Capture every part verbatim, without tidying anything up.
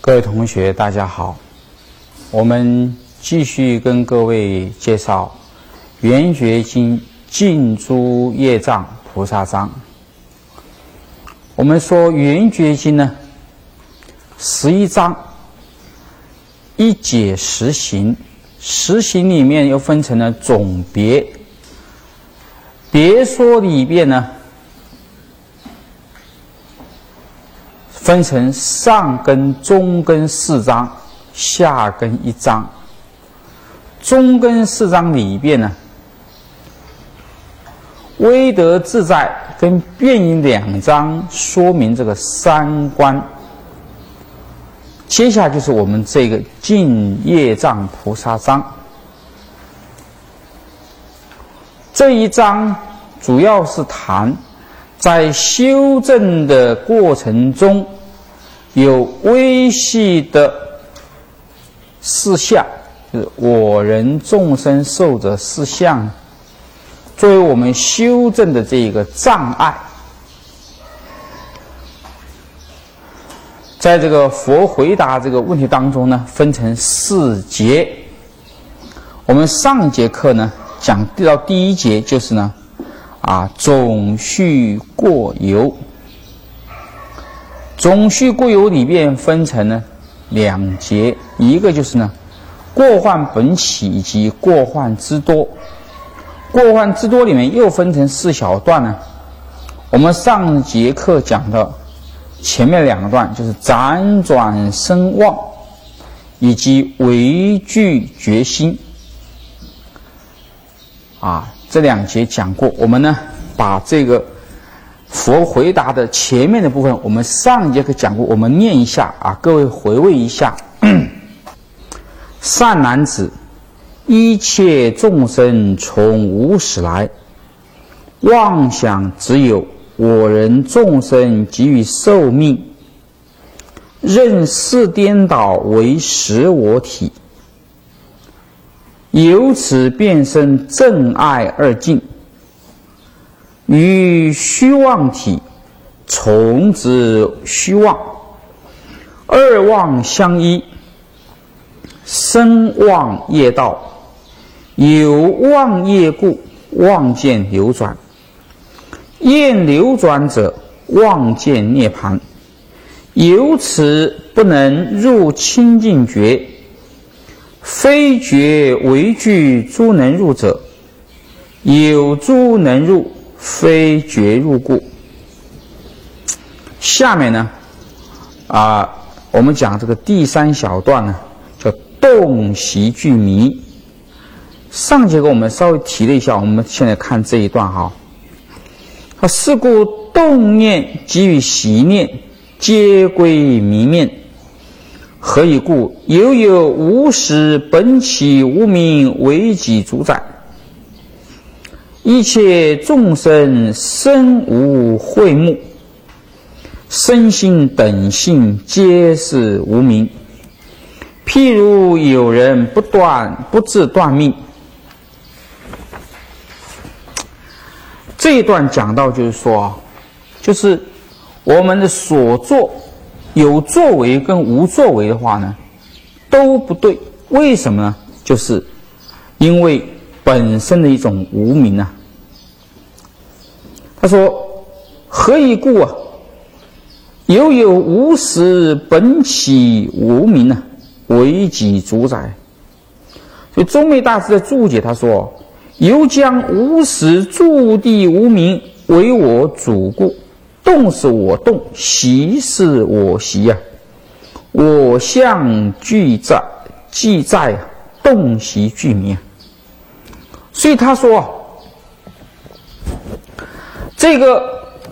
各位同学，大家好。我们继续跟各位介绍《圆觉经》净诸业障菩萨章。我们说《圆觉经》呢，十一章，一解十行，十行里面又分成了总别。别说里边呢，分成上根、中根四章，下根一章。中根四章里边呢，威德自在跟辩因两章说明这个三观。接下来就是我们这个净业障菩萨章。这一章主要是谈在修正的过程中有微细的事项，就是我人众生受者事项，作为我们修正的这个障碍。在这个佛回答这个问题当中呢，分成四节。我们上节课呢讲到第一节就是呢啊总序过由。总序过由里面分成呢两节，一个就是呢过患本起以及过患之多。过患之多里面又分成四小段呢。我们上节课讲的前面两段就是辗转生妄以及唯具觉心啊，这两节讲过。我们呢把这个佛回答的前面的部分，我们上一节课讲过，我们念一下啊，各位回味一下。善男子，一切众生从无始来，妄想只有我人众生给予寿命，任事颠倒为实我体，由此变生正爱二境，与虚妄体从之虚妄，二妄相依，生妄业道，有妄业故，妄见流转，厌流转者，妄见涅槃，由此不能入清净觉，非觉为具诸能入者，有诸能入，非觉入故。下面呢啊，我们讲这个第三小段呢叫动习具迷。上节课我们稍微提了一下，我们现在看这一段哈。是故动念及与习念皆归迷面，何以故？犹有无始本起无明为己主宰，一切众生身无慧目，身心等性皆是无明。譬如有人不断不自断命。这一段讲到就是说，就是我们的所作有作为跟无作为的话呢都不对。为什么呢？就是因为本身的一种无明啊。他说何以故啊？犹有无始本起无明啊，为己主宰。所以中美大师的注解他说，犹将无始诸地无明为我主故，动是我动，习是我习啊，我相俱在，既在动习俱迷啊。所以他说这个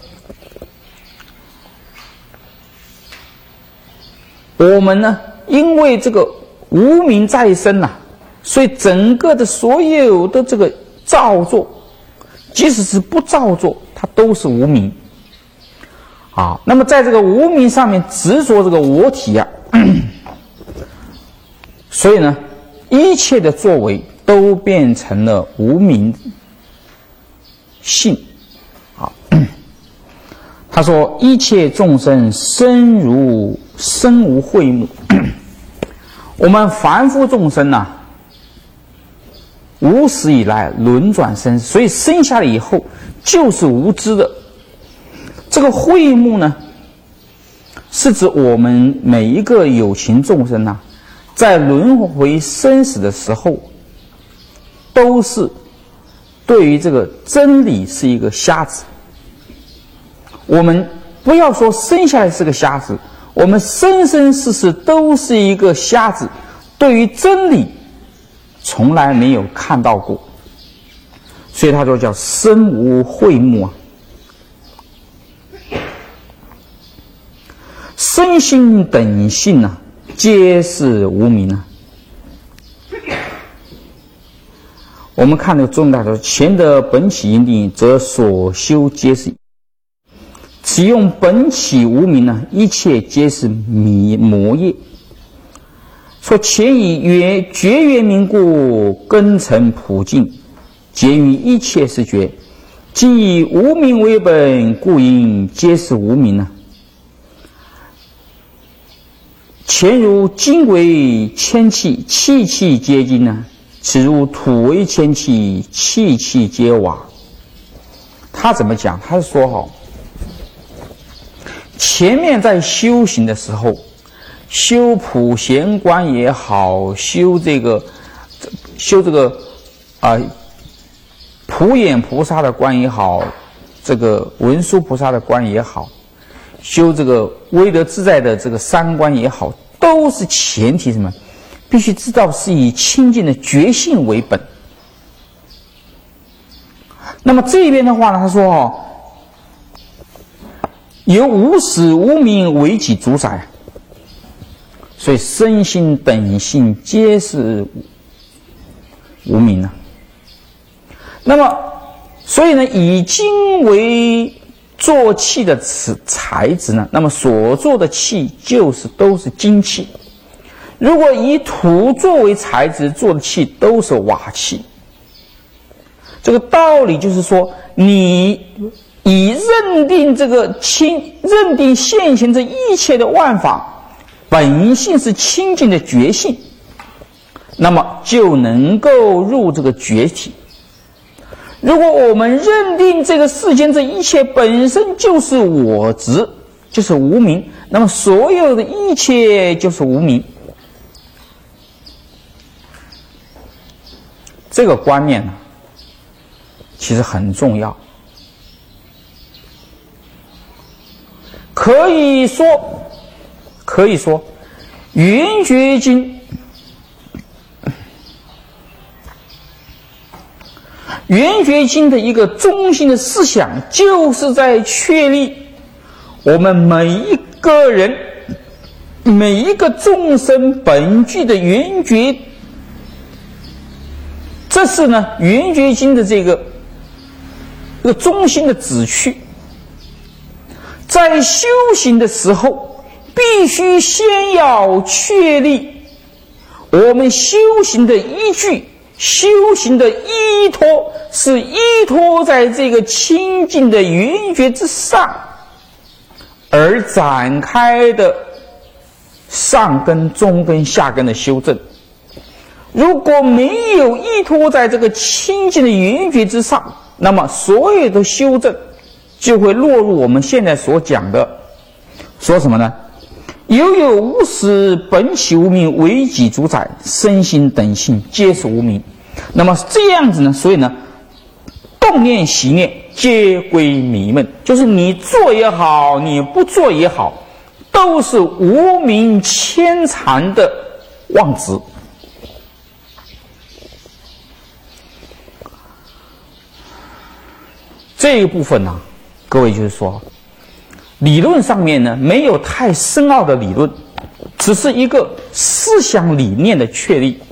我们呢因为这个无明在身啊，所以整个的所有的这个造作，即使是不造作，它都是无明啊。那么在这个无明上面执着这个我体啊，所以呢一切的作为都变成了无明性啊。 他说：“一切众生身如身无慧目。”我们凡夫众生呐、啊，无始以来轮转生，所以生下来以后就是无知的。这个慧目呢，是指我们每一个有情众生呐、啊，在轮回生死的时候，都是对于这个真理是一个瞎子。我们不要说生下来是个瞎子，我们生生世世都是一个瞎子，对于真理从来没有看到过，所以他说叫身无慧目啊。身心等性啊，皆是无明啊。我们看那个中大说：“前得本起因定，则所修皆是。此用本起无明呢，一切皆是迷魔业。说前以曰觉缘明故，根尘普尽，结于一切是觉。今以无明为本，故因皆是无明呢。前如金为铅气，气气皆金呢；此如土为铅气，气气皆瓦。”他怎么讲？他是说哈。前面在修行的时候，修普贤观也好，修这个修这个啊、呃、普眼菩萨的观也好，这个文殊菩萨的观也好，修这个威德自在的这个三观也好，都是前提什么？必须知道是以清净的觉性为本。那么这边的话呢，他说哦。由无始无明为己主宰，所以身心等性皆是无明啊。那么，所以呢，以金为做器的此材质呢，那么所做的器就是都是金器；如果以土作为材质做的器，都是瓦器。这个道理就是说，你以认定这个清，认定现行这一切的万法本性是清净的觉性，那么就能够入这个觉体。如果我们认定这个世间这一切本身就是我执，就是无明，那么所有的一切就是无明。这个观念呢，其实很重要。可以说，可以说，《圆觉经》《圆觉经》的一个中心的思想，就是在确立我们每一个人、每一个众生本具的圆觉。这是呢，《圆觉经》的这个这个中心的旨趣。在修行的时候，必须先要确立我们修行的依据，修行的依托是依托在这个清净的圆觉之上而展开的上根、中根、下根的修正。如果没有依托在这个清净的圆觉之上，那么所有的修正就会落入我们现在所讲的，说什么呢？犹有无始本起无明为己主宰，身心等性皆是无明。那么这样子呢，所以呢，动念习念皆归迷闷，就是你做也好，你不做也好，都是无明牵缠的妄执。这一部分呢、啊，各位就是说，理论上面呢没有太深奥的理论，只是一个思想理念的确立，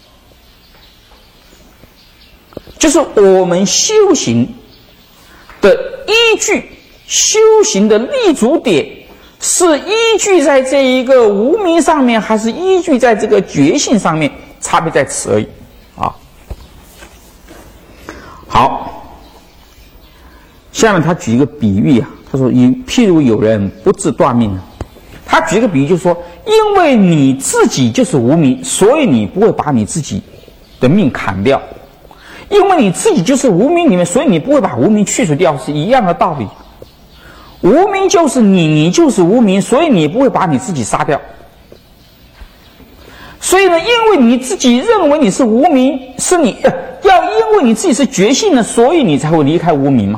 就是我们修行的依据，修行的立足点是依据在这一个无明上面，还是依据在这个觉性上面，差别在此而已啊。好。下面他举一个比喻啊， 他说：“有譬如有人不自断命。”他举个比喻，就是说，因为你自己就是无明，所以你不会把你自己的命砍掉；因为你自己就是无明里面，所以你不会把无明去除掉，是一样的道理。无明就是你，你就是无明，所以你不会把你自己杀掉。所以呢，因为你自己认为你是无明，是你、呃、要因为你自己是觉性的，所以你才会离开无明嘛。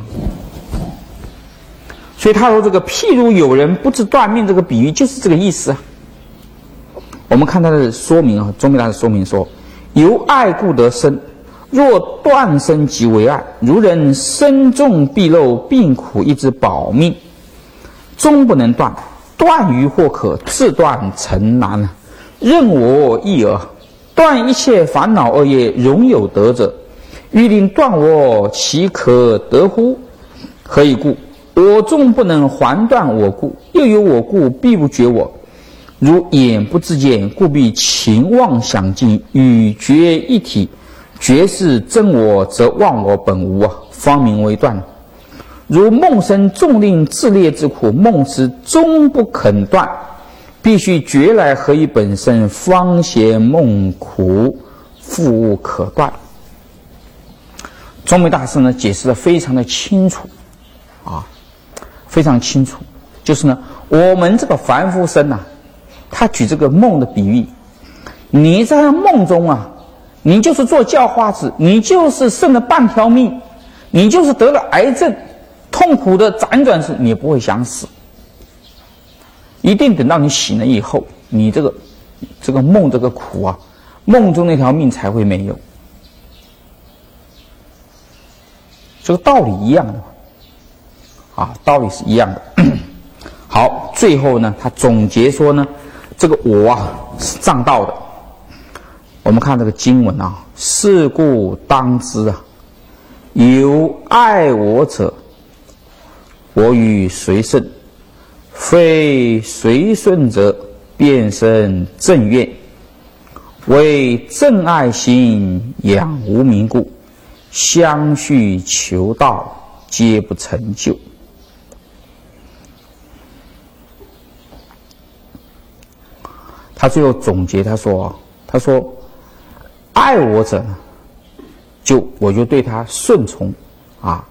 所以他说这个譬如有人不自断命，这个比喻就是这个意思啊。我们看他的说明啊，宗密大师说明说：由爱故得生，若断生即为爱。如人身重必漏，病苦一直保命，终不能断，断于或可，自断诚难啊。任我意耳，断一切烦恼恶业，容有得者，欲令断我，其可得乎？何以故？我纵不能还断我故，又有我故，必不觉我。如眼不自见，故必情妄想尽，与觉一体。觉是真我，则忘我本无啊，方名为断。如梦生纵令自劣之苦，梦时终不肯断，必须觉来合于本身，方嫌梦苦，复无可断。宗密大师呢解释的非常的清楚啊，非常清楚。就是呢，我们这个凡夫生啊，他举这个梦的比喻，你在梦中啊，你就是做叫花子，你就是剩了半条命，你就是得了癌症，痛苦的辗转时，你也不会想死。一定等到你醒了以后，你这个这个梦这个苦啊，梦中那条命才会没有。这个道理一样的啊，道理是一样的。好，最后呢，他总结说呢，这个我啊是障道的。我们看这个经文啊，是故当知啊，有爱我者，我与谁胜？非随顺者，便生正愿。为正爱心养无明故，相续求道，皆不成就。他最后总结，他说：“他说，爱我者，就我就对他顺从啊，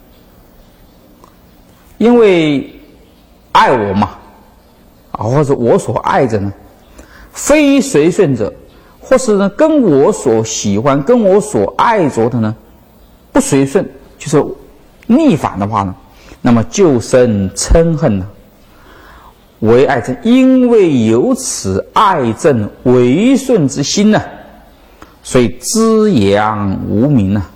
因为。”爱我嘛，啊，或者我所爱着呢，非随顺者，或是呢跟我所喜欢、跟我所爱着的呢，不随顺，就是逆反的话呢，那么就生嗔恨了。为爱憎，因为有此爱憎违顺之心呢，所以滋养无明呢，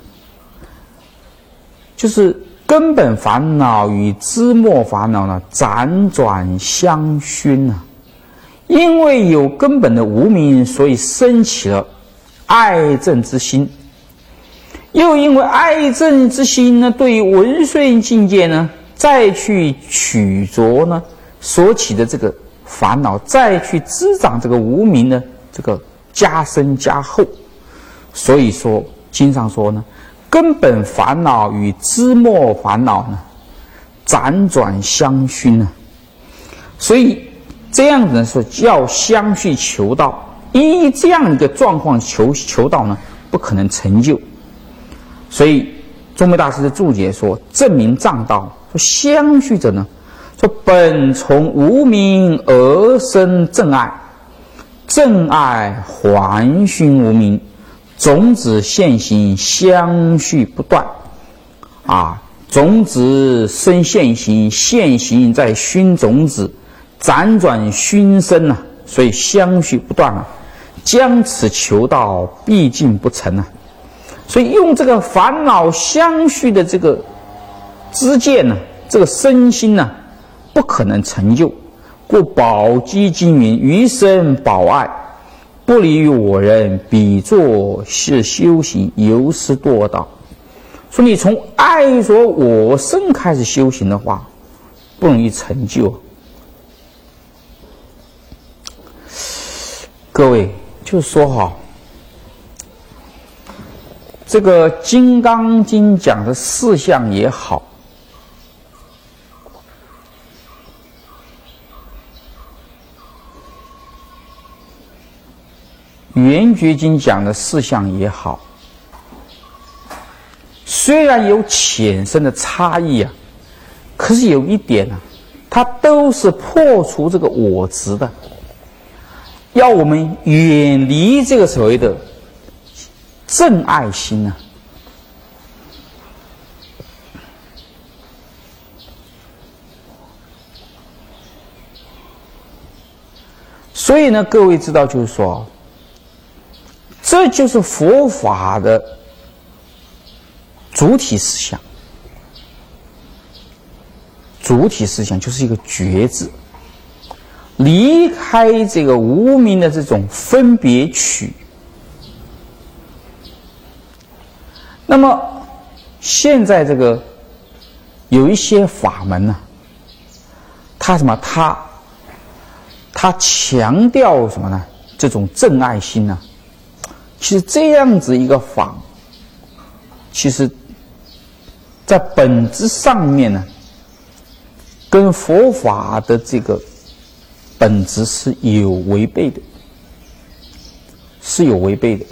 就是。根本烦恼与枝末烦恼呢，辗转相熏啊。因为有根本的无明，所以生起了爱憎之心。又因为爱憎之心呢，对于闻顺境界呢，再去取着呢，所起的这个烦恼，再去滋长这个无明呢，这个加深加厚。所以说，经上说呢。根本烦恼与枝末烦恼呢，辗转相熏呢，所以这样子呢是要相续求道。依这样一个状况求求道呢，不可能成就。所以宗密大师的注解说，证明障道，说相续者呢，说本从无明而生正爱，正爱还熏无明。种子现行，相续不断，啊，种子生现行，现行在熏种子，辗转熏生啊，所以相续不断啊，将此求道，毕竟不成啊。所以用这个烦恼相续的这个知见呢，这个身心呢，不可能成就。故宝积经云：余生保爱。不离于我人，比作是修行，由是堕道。说你从爱着我生开始修行的话，不容易成就。各位，就是说哈，这个《金刚经》讲的四项也好， 圆觉经讲的事项也好，虽然有浅深的差异啊，可是有一点啊，它都是破除这个我执的，要我们远离这个所谓的正爱心啊。所以呢，各位知道，就是说，这就是佛法的主体思想。主体思想就是一个觉字，离开这个无明的这种分别取。那么现在这个有一些法门呢、啊，它什么？它他强调什么呢？这种正爱心呢、啊？其实这样子一个法，其实在本质上面呢，跟佛法的这个本质是有违背的，是有违背的。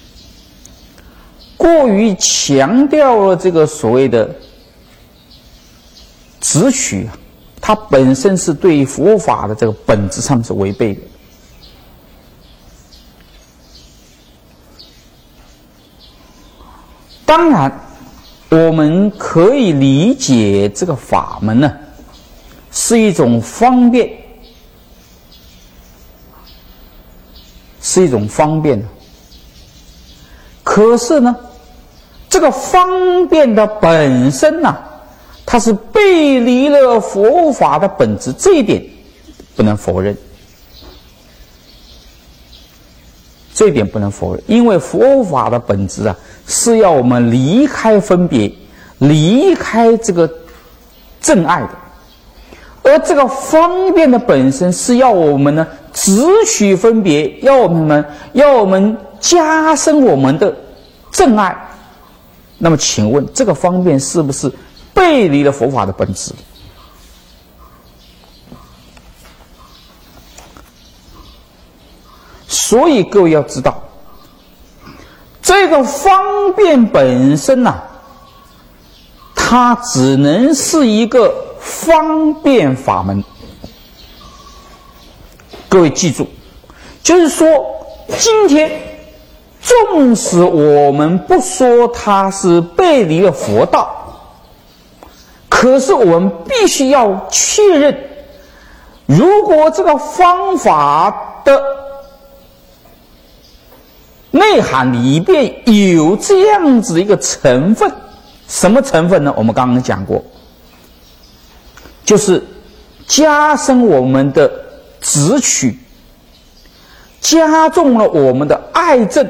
过于强调了这个所谓的执取啊，它本身是对佛法的这个本质上是违背的。当然，我们可以理解这个法门呢，是一种方便，是一种方便。可是呢，这个方便的本身呢、啊，它是背离了佛法的本质，这一点不能否认。这一点不能否认，因为佛法的本质啊，是要我们离开分别，离开这个正爱的。而这个方便的本身是要我们呢只取分别，要我们呢要我们加深我们的正爱。那么请问这个方便是不是背离了佛法的本质？所以各位要知道，这个方便本身呢、啊，它只能是一个方便法门。各位记住，就是说今天纵使我们不说它是背离了佛道，可是我们必须要确认，如果这个方法的内涵里边有这样子一个成分，什么成分呢？我们刚刚讲过，就是加深我们的执取，加重了我们的爱憎，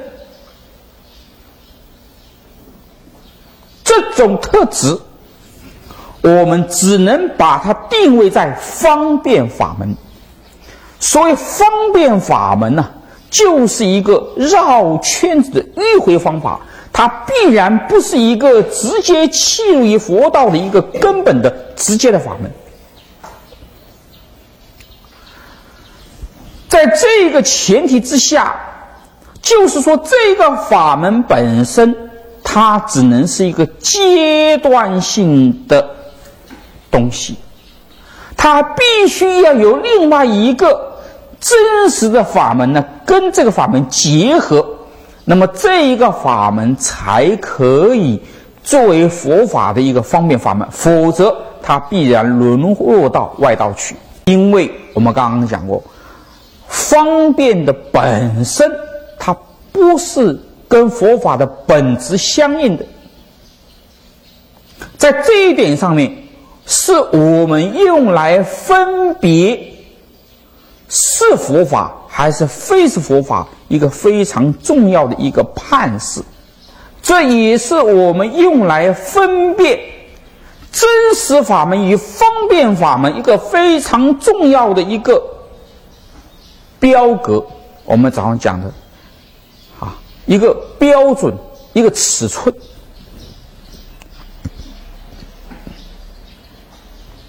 这种特质我们只能把它定位在方便法门。所谓方便法门呢、啊，就是一个绕圈子的迂回方法，它必然不是一个直接契入于佛道的一个根本的直接的法门。在这个前提之下，就是说这个法门本身它只能是一个阶段性的东西，它必须要有另外一个真实的法门呢，跟这个法门结合，那么这一个法门才可以作为佛法的一个方便法门，否则它必然沦落到外道去。因为我们刚刚讲过，方便的本身它不是跟佛法的本质相应的，在这一点上面是我们用来分别是佛法还是非是佛法一个非常重要的一个判示，这也是我们用来分辨真实法门与方便法门一个非常重要的一个标格。我们早上讲的啊，一个标准，一个尺寸。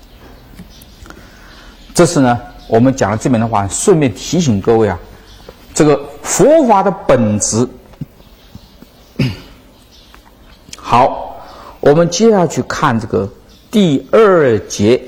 这是呢我们讲了这边的话，顺便提醒各位啊， 这个佛法的本质。好，我们接下去看这个第二节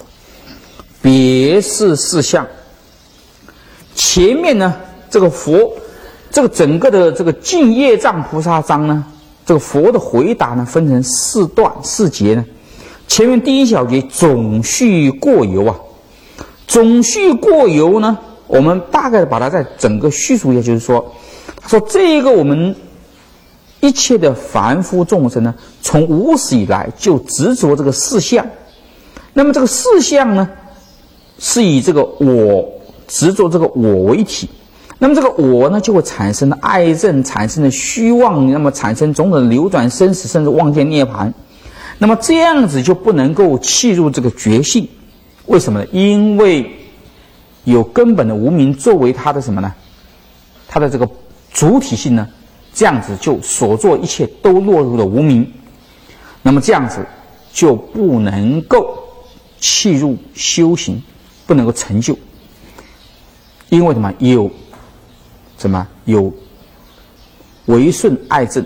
别事事项。前面呢，这个佛，这个整个的这个净业藏菩萨章呢，这个佛的回答呢，分成四段四节呢。前面第一小节总叙过游啊，总叙过游呢，我们大概把它在整个叙述一下，就是说，他说这个我们一切的凡夫众生呢，从无始以来就执着这个四相，那么这个四相呢，是以这个我执着这个我为体，那么这个我呢，就会产生的爱憎，产生的虚妄，那么产生种种流转生死，甚至妄见涅槃。那么这样子就不能够契入这个觉性，为什么呢？因为有根本的无明作为它的什么呢？它的这个主体性呢，这样子就所做一切都落入了无明，那么这样子就不能够契入修行，不能够成就。因为什么？有什么？有违顺爱憎。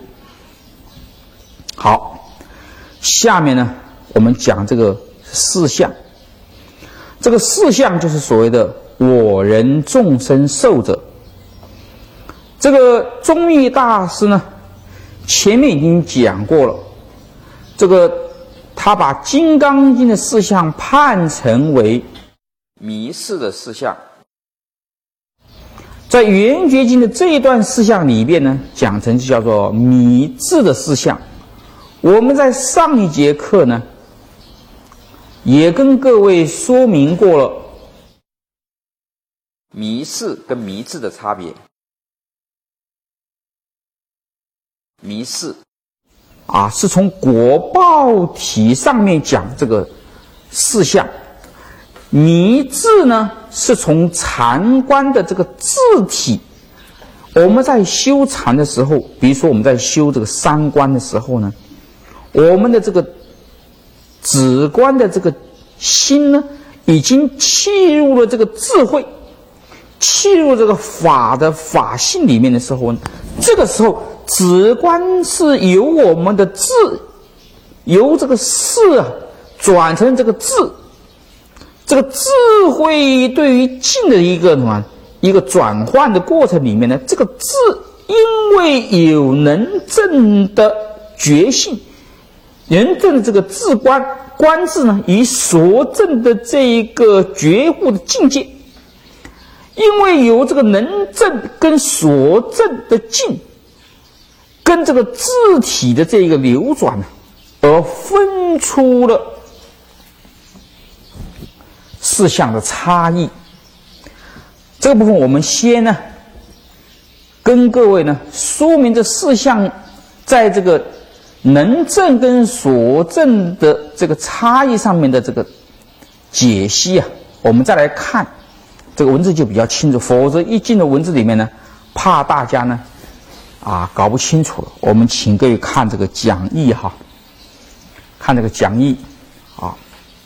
好。下面呢，我们讲这个四相。这个四相就是所谓的我人众生寿者。这个宗义大师呢，前面已经讲过了。这个他把《金刚经》的四相判成为迷事的四相。在《圆觉经》的这一段四相里边呢，讲成就叫做迷智的四相。我们在上一节课呢，也跟各位说明过了迷事跟迷智的差别。迷事啊，是从果报体上面讲这个四相；迷智呢，是从禅观的这个智体。我们在修禅的时候，比如说我们在修这个三观的时候呢，我们的这个止观的这个心呢，已经契入了这个智慧，契入这个法的法性里面的时候呢，这个时候止观是由我们的智，由这个事啊转成这个智，这个智慧对于境的一个什么一个转换的过程里面呢，这个智因为有能证的觉性。人证的这个智观观智呢，以所证的这一个觉悟的境界，因为有这个能证跟所证的境，跟这个智体的这一个流转呢，而分出了四项的差异。这个部分我们先呢，跟各位呢说明这四项在这个能证跟所证的这个差异上面的这个解析啊，我们再来看这个文字就比较清楚，否则一进入文字里面呢，怕大家呢啊搞不清楚了。我们请各位看这个讲义哈，看这个讲义啊。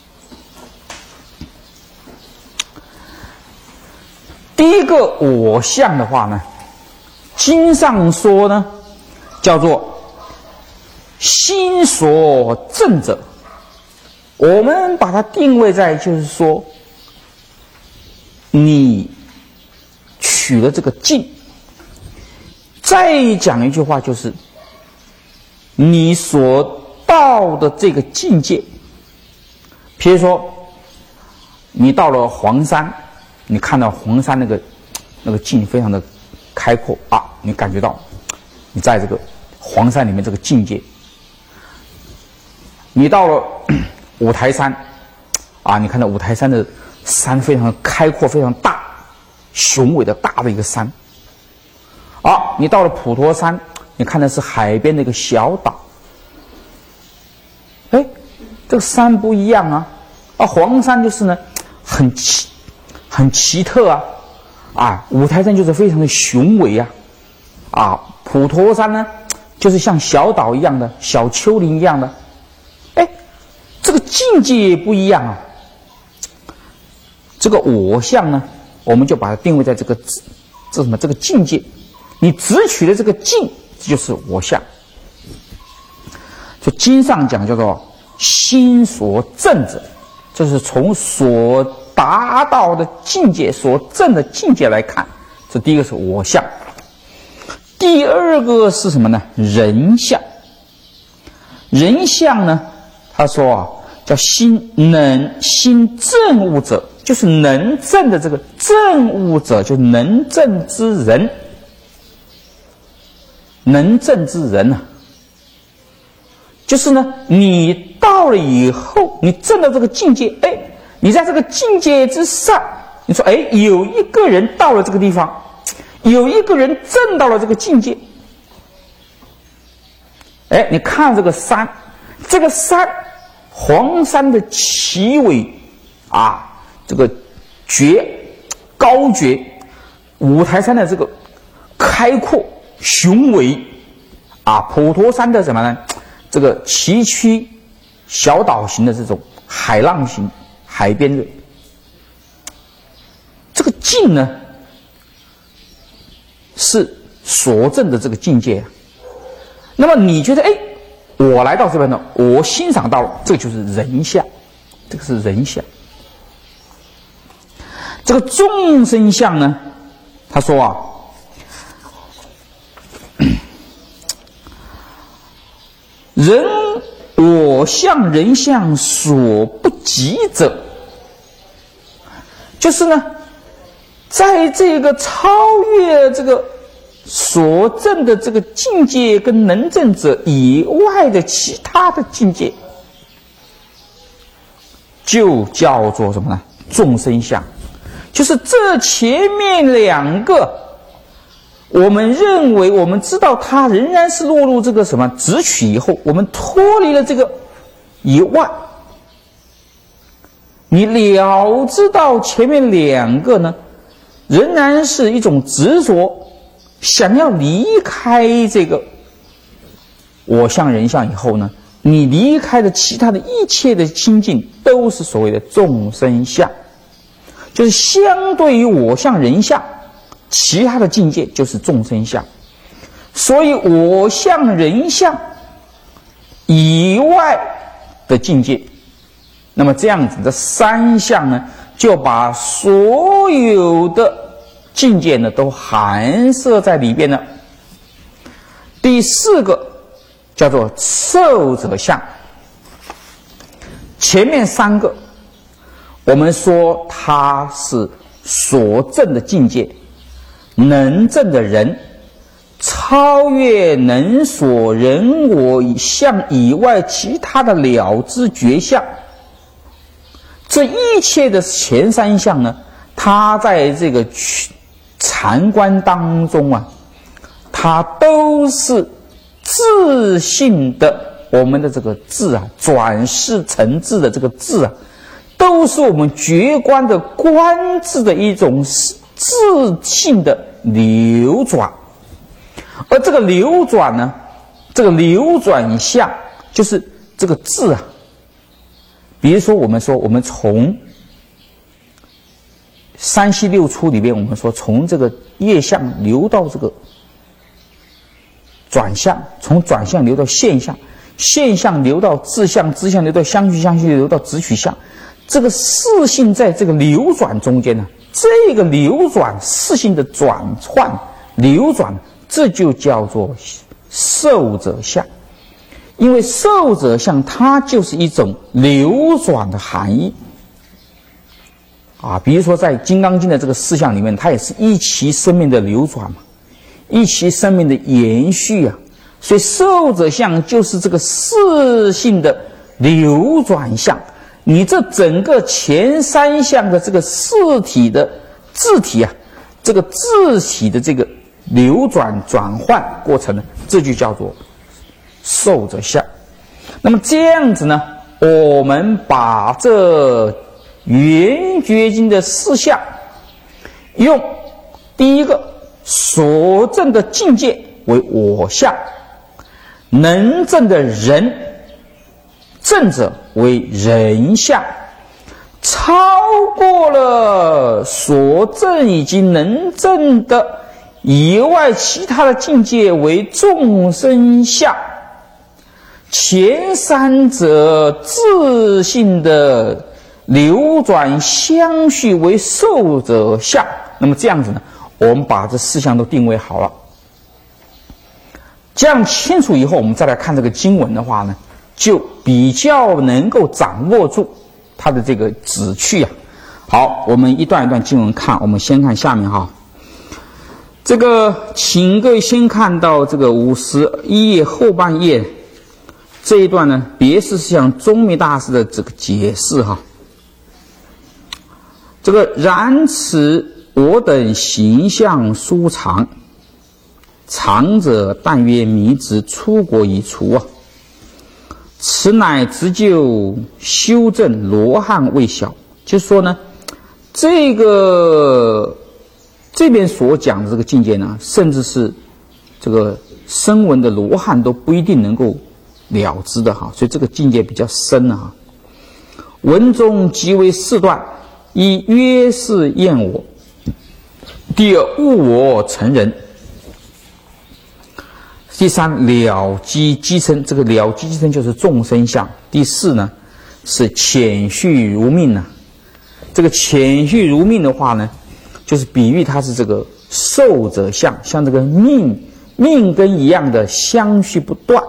第一个我相的话呢，经上说呢，叫做心所证者，我们把它定位在就是说，你取了这个境。再讲一句话，就是你所到的这个境界。比如说，你到了黄山，你看到黄山那个那个境非常的开阔啊，你感觉到你在这个黄山里面这个境界。你到了五台山啊，你看到五台山的山非常开阔，非常大，雄伟的大的一个山。好，你到了普陀山，你看的是海边的一个小岛。哎，这个山不一样啊！啊，黄山就是呢，很奇，很奇特啊！啊，五台山就是非常的雄伟啊！啊，普陀山呢，就是像小岛一样的小丘陵一样的。哎，这个境界也不一样啊！这个我相呢，我们就把它定位在这个这什么？这个境界，你执取的这个境，这就是我相。就经上讲叫做心所证者，这是从所达到的境界、所证的境界来看，这第一个是我相。第二个是什么呢？人相。人相呢，他说啊，叫心能心证物者，就是能证的这个证物者，就能证之人，能证之人呢、啊，就是呢，你到了以后，你证到这个境界，哎，你在这个境界之上，你说，哎，有一个人到了这个地方，有一个人证到了这个境界，哎，你看这个山，这个山，黄山的奇伟啊，这个绝高绝，五台山的这个开阔雄伟啊，普陀山的什么呢？这个崎岖小岛型的这种海浪型海边的这个境呢，是所证的这个境界。那么你觉得，哎，我来到这边呢，我欣赏到了，这个就是人相，这个是人相。这个众生相呢，他说啊，人我相人相所不及者，就是呢，在这个超越这个所证的这个境界跟能证者以外的其他的境界，就叫做什么呢？众生相。就是这前面两个，我们认为我们知道它仍然是落入这个什么执取以后，我们脱离了这个以外，你了知到前面两个呢，仍然是一种执着，想要离开这个我相人相以后呢，你离开的其他的一切的清净都是所谓的众生相，就是相对于我相人相，其他的境界就是众生相。所以我相人相以外的境界，那么这样子的三相呢，就把所有的境界呢都含摄在里边了。第四个叫做受者相。前面三个我们说它是所证的境界，能证的人，超越能所人我相以外其他的了知觉相。这一切的前三项呢，它在这个禅观当中啊，它都是自性的，我们的这个智啊，转世成智的这个智啊，都是我们觉观的观智的一种自性的流转。而这个流转呢，这个流转相就是这个智啊。比如说我们说我们从三息六出里边，我们说从这个业相流到这个转向，从转向流到现象，现象流到智相，智相流到相续，相续流到执取相。这个四性在这个流转中间呢，这个流转四性的转换流转，这就叫做受者相。因为受者相它就是一种流转的含义啊。比如说在《金刚经》的这个四项里面，它也是一其生命的流转嘛，一其生命的延续啊。所以受者相就是这个四性的流转相。你这整个前三项的这个四体的自体啊，这个自体的这个流转转换过程呢，这就叫做受者相。那么这样子呢，我们把这圆觉经的四项，用第一个所证的境界为我相，能证的人证者为人相， 超过了所证以及能证的以外其他的境界为众生相。前三者自性的流转相续为受者相。那么这样子呢，我们把这四项都定位好了，这样清楚以后，我们再来看这个经文的话呢，就比较能够掌握住它的这个旨趣啊。好，我们一段一段经文看，我们先看下面哈。这个，请各位先看到这个五十一页后半页这一段呢，别是向宗密大师的这个解释哈。这个然此我等形象殊长，长者但曰迷之，出国以除啊。此乃直就修正罗汉未晓。就是说呢，这个这边所讲的这个境界呢，甚至是这个声闻的罗汉都不一定能够了知的哈，所以这个境界比较深啊。文中即为四段：一约是厌我，第二悟我成人，第三了机机身，这个了机机身就是众生相。第四呢是潜续如命呢、啊，这个潜续如命的话呢，就是比喻它是这个受者相，像这个命命根一样的相续不断。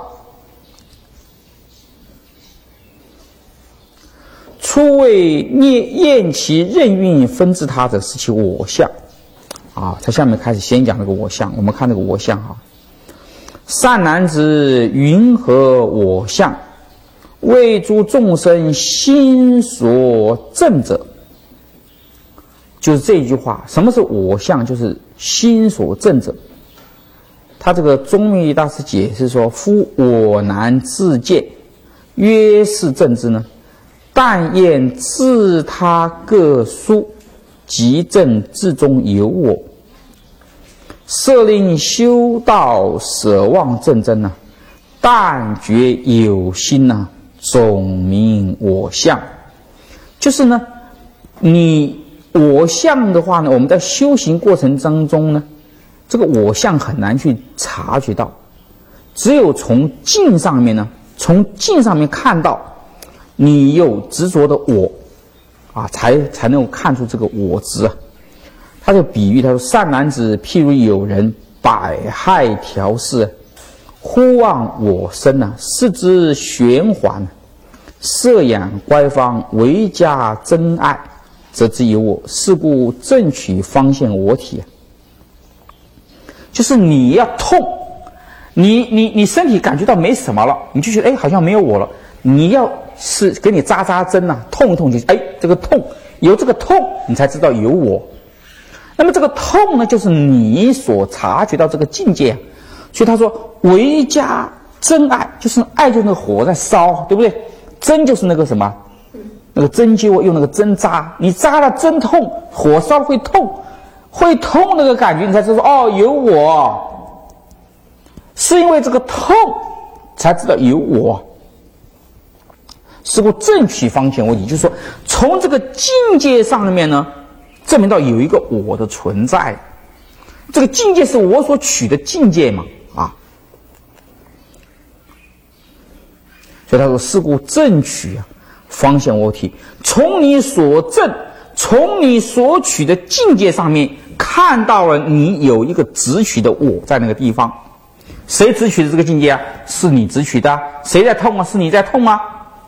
初为厌其任运分治他者，是其我相啊。他下面开始先讲这个我相，我们看这个我相哈。善男子云何我相？为诸众生心所证者。就是这一句话，什么是我相？就是心所证者。他这个宗密大师解释说：夫我难自见，约是证之呢？但愿自他各殊，即证自中有我。设令修道舍忘正真呢、啊，但觉有心呢、啊，总名我相。就是呢，你我相的话呢，我们在修行过程当中呢，这个我相很难去察觉到，只有从境上面呢，从境上面看到。你有执着的我啊，才才能够看出这个我执啊。他就比喻他说：善男子譬如有人百害调饰，忽望我身啊，视之玄环，摄养乖方，为家珍爱，则知有我。是故正取方现我体啊。就是你要痛，你你你身体感觉到没什么了，你就觉得哎好像没有我了，你要。是给你扎扎针呐、啊，痛一痛就哎，这个痛有这个痛，你才知道有我。那么这个痛呢，就是你所察觉到这个境界。所以他说，为家珍爱，就是爱就是那个火在烧，对不对？针就是那个什么，那个针灸用那个针扎，你扎了针痛，火烧会痛，会痛那个感觉，你才知道哦有我。是因为这个痛才知道有我。是故正取方现我体，就是说从这个境界上面呢，证明到有一个我的存在。这个境界是我所取的境界嘛，啊。所以他说：是故正取啊，方现我体。从你所证，从你所取的境界上面看到了你有一个直取的我在那个地方。谁直取的这个境界啊？是你直取的啊。谁在痛啊？是你在痛吗？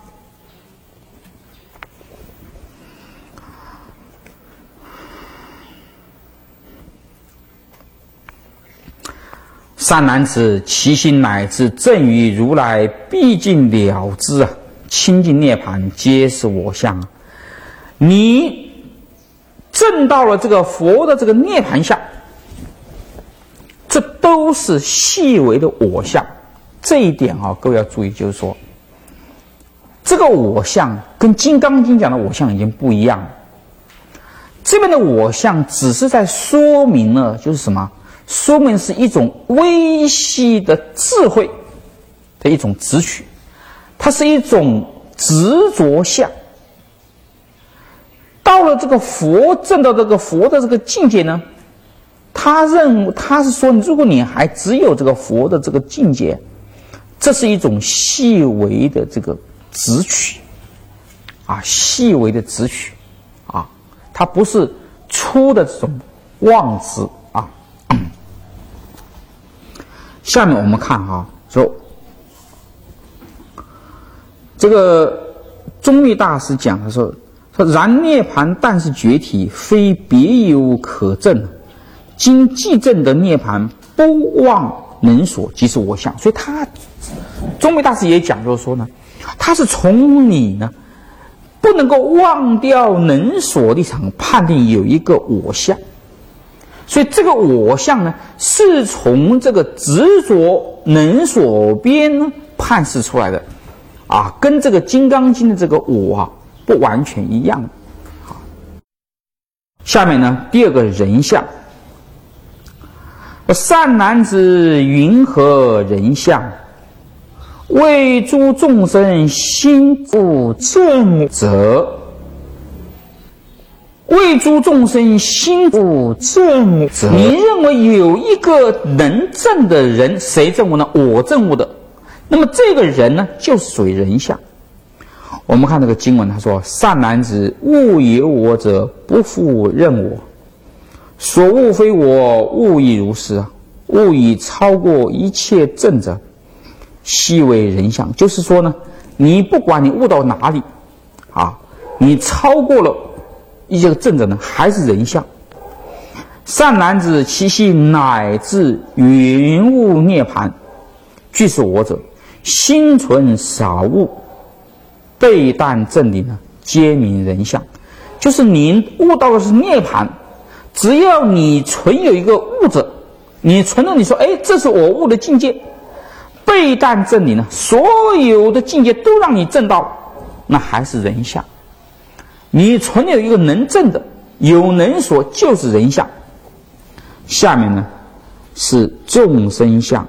善男子，其心乃至正于如来毕竟了之啊，清净涅槃皆是我相。你证到了这个佛的这个涅槃相，这都是细微的我相。这一点啊，各位要注意，就是说，这个我相跟《金刚经》讲的我相已经不一样了。这边的我相只是在说明了，就是什么？说明是一种微细的智慧的一种直取，它是一种执着相。 到了这个佛证到这个佛的这个境界呢，他认他是说，如果你还只有这个佛的这个境界，这是一种细微的这个直取啊，细微的直取啊，它不是粗的这种妄执啊。下面我们看哈，说这个宗密大师讲的时候说，然涅盘但是觉体，非别有可证，今既证的涅盘，不妄能所，即是我相。所以他宗密大师也讲，就是说呢，他是从你呢不能够忘掉能所立场判定有一个我相。所以这个我相呢，是从这个执着能所边呢判释出来的啊，跟这个《金刚经》的这个我啊不完全一样。好，下面呢第二个人相，善男子云何人相？为诸众生心不正者。为诸众生心不正者，你认为有一个能证的人，谁证悟呢？我证悟的。那么这个人呢，就是属于人相。我们看这个经文，他说：“善男子，物有我者，不复任我。所悟非我，物亦如是。物已超过一切证者，悉为人相。”就是说呢，你不管你悟到哪里，啊，你超过了一些证者呢，还是人相。善男子，其心乃至云悟涅盘，俱是我者。心存少悟，背淡正理呢，皆名人相。就是你悟到的是涅盘，只要你存有一个悟者，你存了你说，哎，这是我悟的境界，背淡正理呢，所有的境界都让你证到，那还是人相。你存有一个能证的，有能所，就是人相。下面呢是众生相。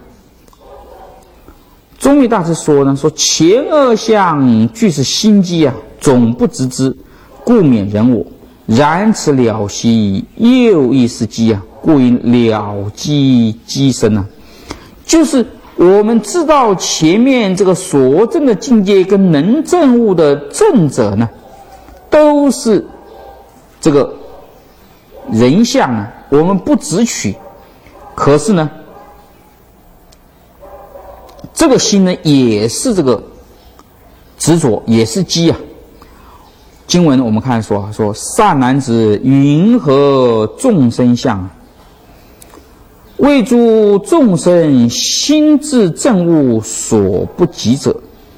宗密大师说呢，说前二相俱是心机啊，总不知之，故免人我。然此了息，又亦是机啊，故因了机机生啊。就是我们知道前面这个所证的境界跟能证悟的证者呢，都是这个人相啊，我们不直取，可是呢这个心呢也是这个执着，也是机啊。经文我们看说说善男子云何众生相？为诸众生心智证悟所不及者。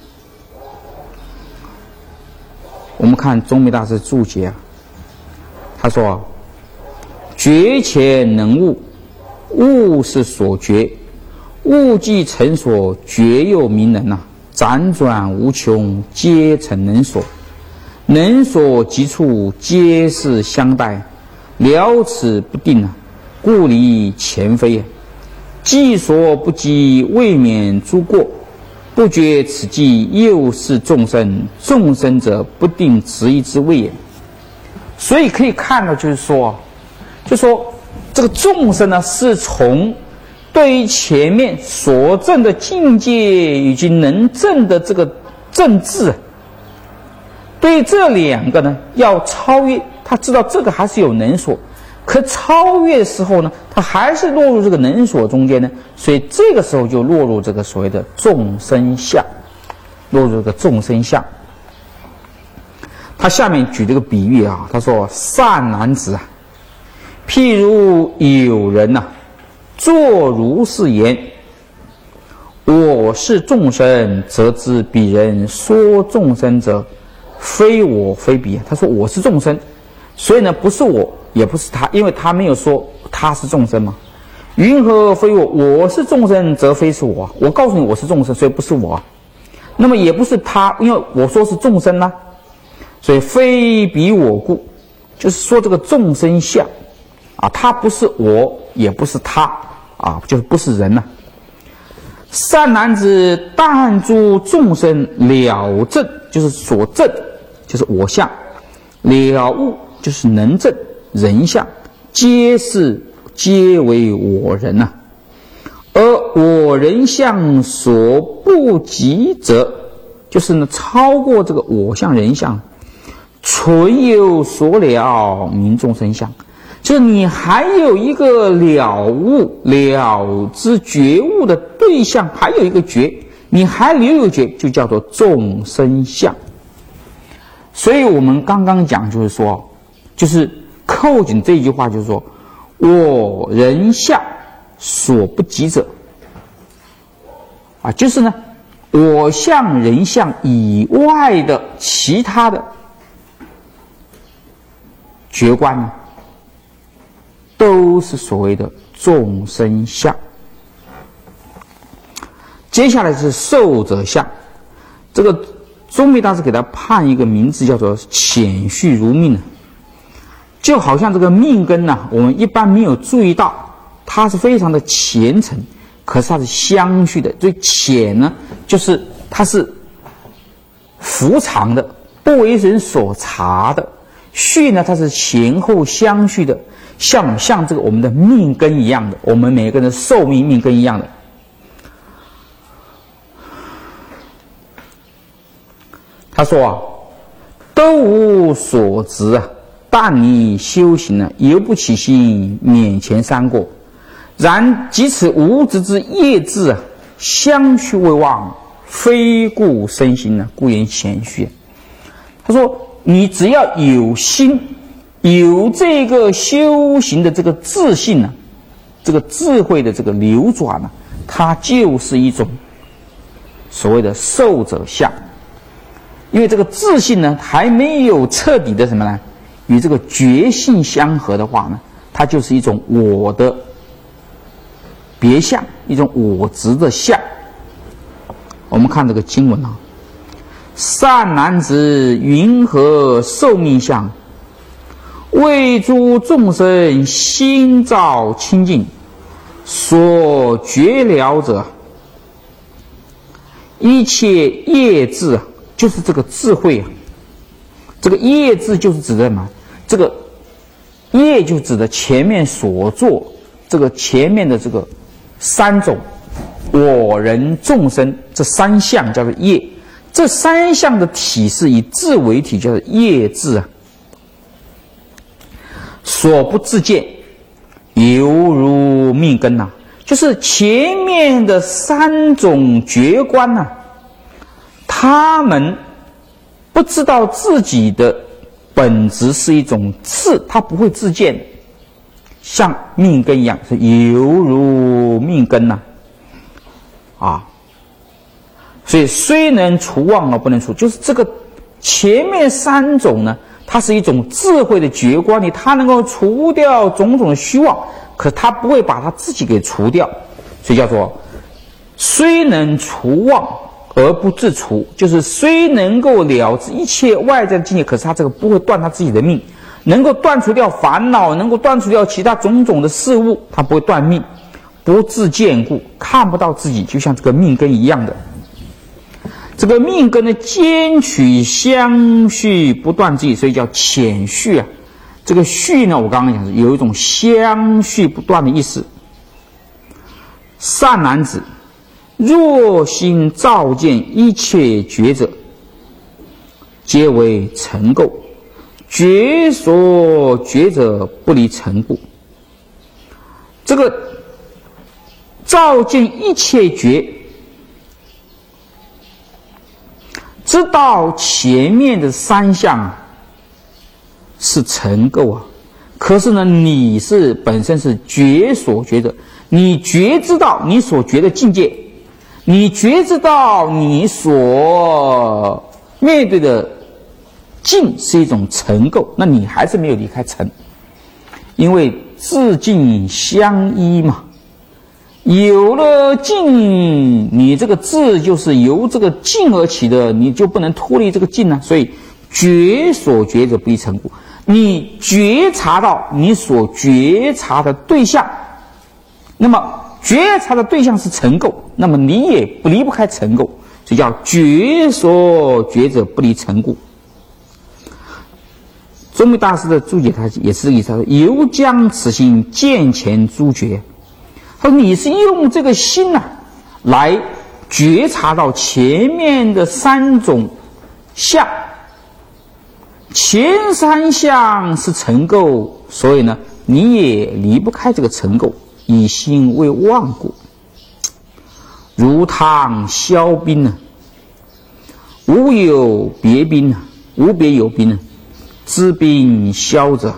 我们看宗密大师注解啊，他说：觉前能悟，悟是所觉，悟即成所，觉又名能啊，辗转无穷，皆成能所。能所及处，皆是相待，了此不定啊，故离前非。既所不及，未免诸过。不觉此际，又是众生。众生者，不定执一之谓也。所以可以看到，就是说，就说这个众生呢，是从对于前面所证的境界以及能证的这个证智，对这两个呢要超越，他知道这个还是有能所，可超越的时候呢，他还是落入这个能所中间呢，所以这个时候就落入这个所谓的众生相，落入这个众生相。他下面举这个比喻啊，他说善男子啊，譬如有人呐、啊，作如是言：我是众生，则知彼人说众生者，非我非彼。他说我是众生，所以呢不是我也不是他，因为他没有说他是众生嘛。云何非我？我是众生，则非是我。我告诉你我是众生，所以不是我，那么也不是他，因为我说是众生呢、啊，所以非彼我故，就是说这个众生相啊，他不是我，也不是他啊，就是不是人呢、啊。善男子，但诸众生了证，就是所证，就是我相了悟， 就是能证人相，皆是皆为我人呐、啊。而我人相所不及者，就是呢超过这个我相人相，存有所了名众生相，就是你还有一个了悟了知觉悟的对象，还有一个觉，你还留有觉，就叫做众生相。所以我们刚刚讲就是说，就是扣紧这一句话，就是说我人相所不及者啊，就是呢我相人相以外的其他的觉观呢，都是所谓的众生相。接下来是寿者相，这个宗密大师给他判一个名字叫做浅续如命，就好像这个命根呢，我们一般没有注意到，它是非常的虔诚，可是它是相续的。最浅呢，就是它是伏藏的，不为人所察的；续呢，它是前后相续的，像像这个我们的命根一样的，我们每个人的寿命命根一样的。他说啊，都无所执啊，但你修行呢，犹不起心免前三过。然即此无执之业智啊，相续未忘，非故身心呢，故言浅续。他说，你只要有心，有这个修行的这个自信呢、啊，这个智慧的这个流转呢、啊，它就是一种所谓的寿者相。因为这个自信呢还没有彻底的什么呢，与这个觉性相合的话呢，它就是一种我的别相，一种我执的相。我们看这个经文啊，善男子云何寿命相？为诸众生心照清净，所觉了者，一切业智，就是这个智慧啊。这个业智就是指的什么？这个业就指的前面所做这个前面的这个三种我人众生这三项叫做业，这三项的体是以智为体，叫做业智啊。所不自见，犹如命根呐、啊，就是前面的三种觉观呐、啊，他们不知道自己的本质是一种智，他不会自见，像命根一样，是犹如命根呐、啊，啊，所以虽能除妄而不能除，就是这个前面三种呢，它是一种智慧的觉观力，它能够除掉种种的虚妄，可它不会把它自己给除掉，所以叫做虽能除妄而不自除，就是虽能够了知一切外在的境界，可是他这个不会断他自己的命，能够断除掉烦恼，能够断除掉其他种种的事物，他不会断命，不自见故，看不到自己，就像这个命根一样的。这个命根呢，兼取相续不断之意，所以叫浅续啊。这个续呢，我刚刚讲是有一种相续不断的意思。善男子若心照见一切觉者，皆为尘垢，觉所觉者不离尘故。这个照见一切觉，知道前面的三项啊是尘垢啊，可是呢，你是本身是觉所觉者，你觉知道你所觉的境界，你觉知到你所面对的境是一种尘垢，那你还是没有离开尘，因为自境相依嘛。有了境，你这个智就是由这个境而起的，你就不能脱离这个境呢、啊。所以觉所觉者不离尘故，你觉察到你所觉察的对象，那么觉察的对象是尘垢，那么你也不离不开尘垢，所以叫觉所觉者不离尘故。 宗密大师的注解，他也是这个意思。他说：“犹将此心见前诸觉。”他说：“你是用这个心呐、啊，来觉察到前面的三种相，前三相是尘垢，所以呢，你也离不开这个尘垢，以心为妄故。如汤消冰呢，无有别冰呢，无别有冰呢。”知冰消者，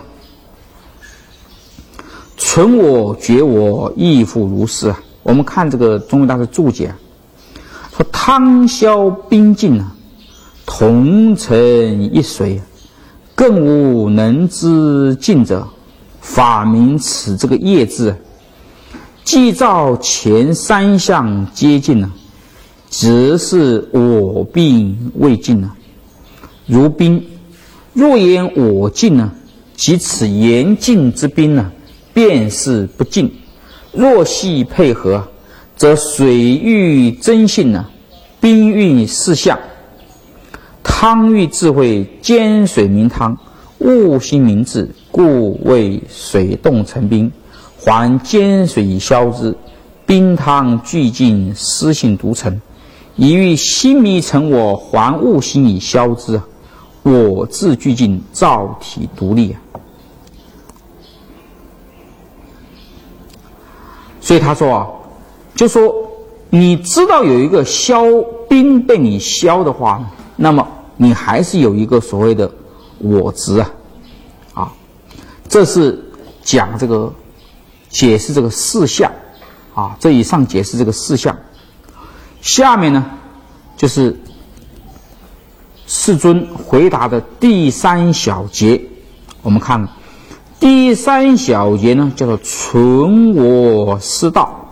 存我觉我亦复如是啊。我们看这个宗密大师注解啊，说汤消冰尽啊，同成一水，更无能知尽者。法名此这个业字，既照前三相皆尽了，则是我病未尽了。如冰。若言我尽呢，即此言尽之冰呢，便是不尽；若系配合，则水域真性呢，冰蕴四相，汤喻智慧，兼水名汤，物心明智，故谓水动成冰。还兼水以消之，冰汤俱尽，湿性独成。以欲心迷成我，还物心以消之。我自俱尽，照体独立啊。所以他说啊，就说你知道有一个消冰被你消的话，那么你还是有一个所谓的我执啊，啊，这是讲这个解释这个四相啊。这以上解释这个四相，下面呢就是世尊回答的第三小节。我们看第三小节呢，叫做存我师道，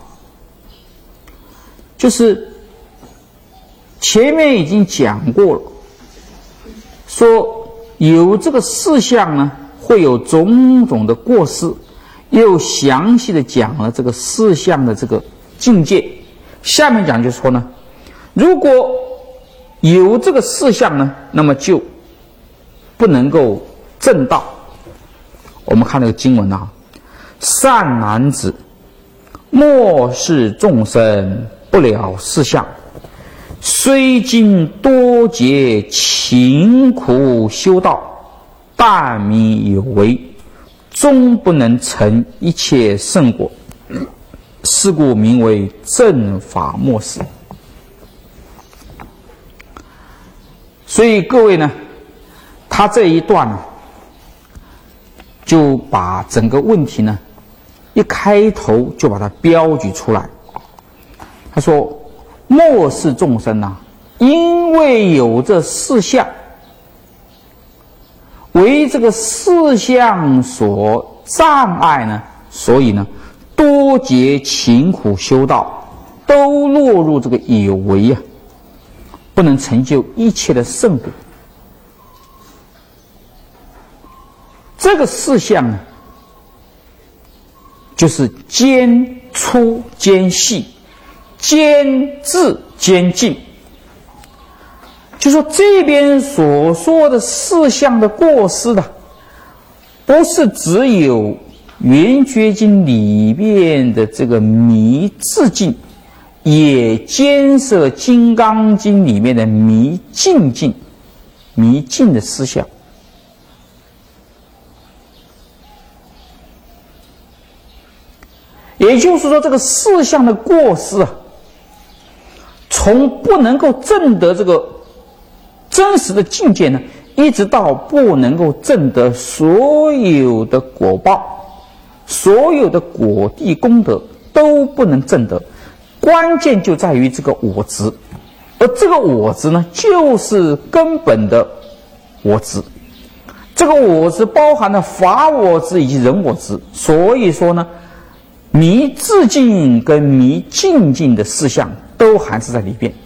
就是前面已经讲过了，说有这个四相呢，会有种种的过失，又详细的讲了这个四相的这个境界。下面讲就是说呢，如果有这个四相呢，那么就不能够正道。我们看那个经文啊，善男子，莫视众生不了四相，虽经多劫勤苦修道，但迷有为，终不能成一切圣果，是故名为正法末世。所以各位呢，他这一段呢，就把整个问题呢，一开头就把它标举出来。他说：“末世众生啊，因为有这四相，为这个四相所障碍呢，所以呢，多劫勤苦修道，都落入这个有为啊。”不能成就一切的圣果。这个四相呢，就是兼粗兼细，兼智兼尽。就说这边所说的四相的过失的，不是只有圆觉经里面的这个迷智尽，也兼涉《金刚经》里面的迷尽尽、迷尽的思想。也就是说，这个四相的过失啊，从不能够证得这个真实的境界呢，一直到不能够证得所有的果报、所有的果地功德都不能证得。关键就在于这个我执，而这个我执呢，就是根本的我执。这个我执包含了法我执以及人我执，所以说呢，迷自尽跟迷尽尽的事项都含是在里边。